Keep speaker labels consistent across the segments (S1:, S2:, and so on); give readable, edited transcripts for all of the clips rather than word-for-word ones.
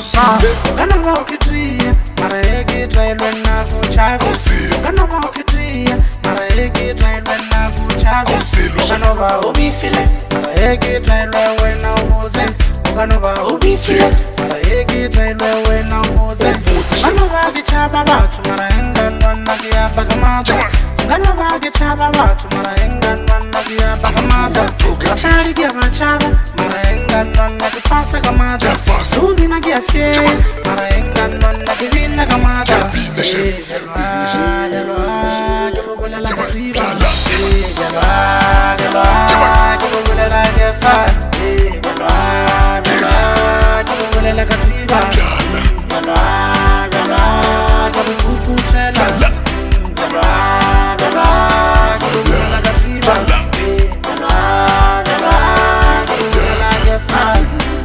S1: Gana ba ukitria mara egi try lwena kuchabe Gana ba ukitria mara egi try lwena kuchabe Gana ba ubifile mara egi try lwena uze Gana ba ubifile mara egi try lwena uze Gana ba gichaba batu mara enga lwana kia bagamata Gana ba gichaba batu mara enga lwana kia bagamata Asari kia bachaba mara enga lwana kifasa gamata Sudi na kia fie mara enga lwana kivina gamata Jalwa, jalwa, kibugula la katriba Jalwa, jalwa, kibugula la kefa Jalwa, jalwa, kibugula la katriba Jalwa, jalwa, kibugupu trela Jalwa, jalwa, kibugula la katriba Jalwa, jalwa, kibugula la kefa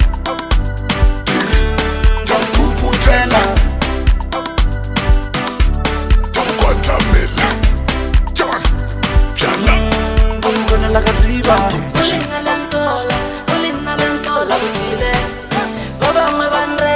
S1: Kibugupu trela La catriba
S2: Ulina lanzola, buchile Baba me van